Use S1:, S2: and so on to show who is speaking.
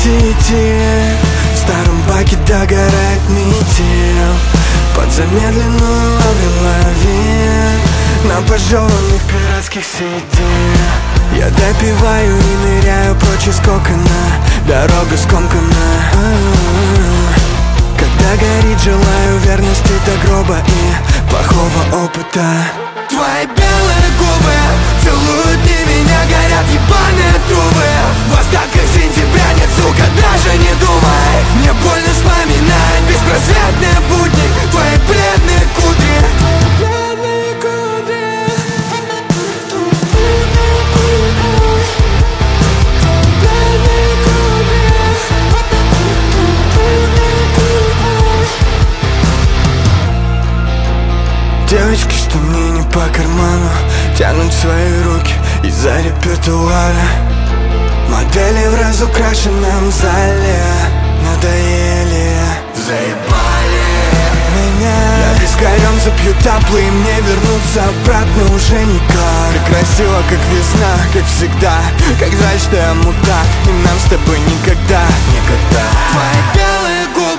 S1: сети. В старом баке догорает метель. Под замедленную лови на пожеванных пиратских сиденьях. Я допиваю и ныряю прочь из кокона. Дорога скомкана. Когда горит, желаю верности до гроба и плохого опыта. Твои белые губы целуют и меня, горят ебаные трубы. В остатках сентября нет, сука, даже не думай. Мне больно вспоминать беспросветные будни, твои бледные кудри. Девочки, что мне не по карману, тянут свои руки из-за репертуара. Модели в разукрашенном зале надоели, заебали меня. Я вискарем запью таплы, и мне вернуться обратно уже никак. Как красиво, как весна, как всегда. Как жаль, что я мудак, и нам с тобой никогда. Твои белые губы